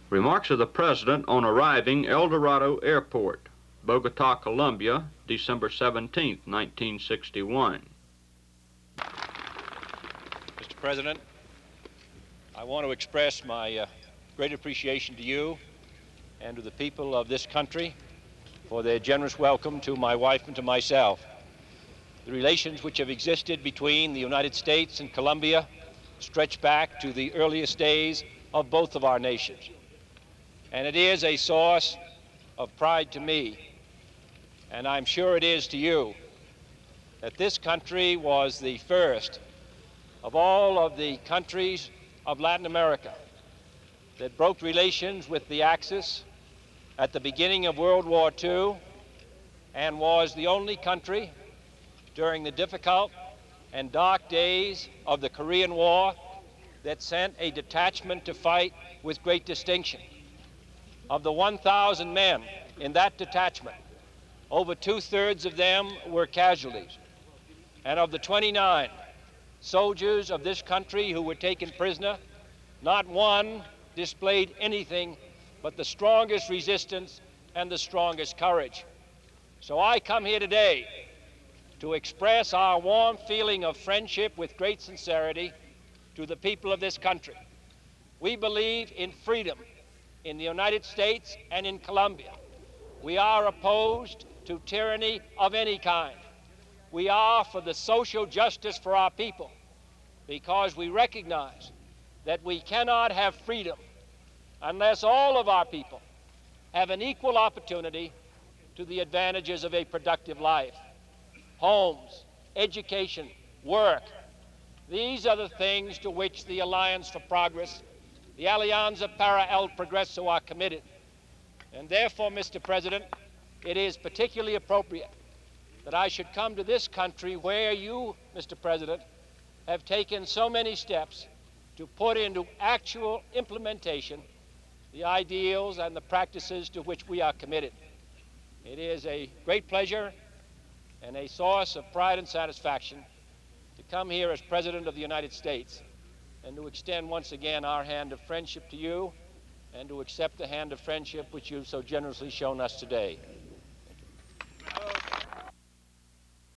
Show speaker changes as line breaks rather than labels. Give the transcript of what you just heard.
Remarks of the President on arriving El Dorado Airport, Bogota, Colombia, December 17, 1961.
Mr. President, I want to express my great appreciation to you and to the people of this country for their generous welcome to my wife and to myself. The relations which have existed between the United States and Colombia stretch back to the earliest days of both of our nations. And it is a source of pride to me, and I'm sure it is to you, that this country was the first of all of the countries of Latin America that broke relations with the Axis at the beginning of World War II, and was the only country during the difficult and dark days of the Korean War that sent a detachment to fight with great distinction. Of the 1,000 men in that detachment, over 2/3 of them were casualties. And of the 29 soldiers of this country who were taken prisoner, not one displayed anything but the strongest resistance and the strongest courage. So I come here today to express our warm feeling of friendship with great sincerity to the people of this country. We believe in freedom in the United States and in Colombia. We are opposed to tyranny of any kind. We are for the social justice for our people, because we recognize that we cannot have freedom unless all of our people have an equal opportunity to the advantages of a productive life. Homes, education, work, these are the things to which the Alliance for Progress, the Alianza para el Progreso, are committed. And therefore, Mr. President, it is particularly appropriate that I should come to this country where you, Mr. President, have taken so many steps to put into actual implementation the ideals and the practices to which we are committed. It is a great pleasure and a source of pride and satisfaction to come here as President of the United States and to extend once again our hand of friendship to you and to accept the hand of friendship which you've so generously shown us today.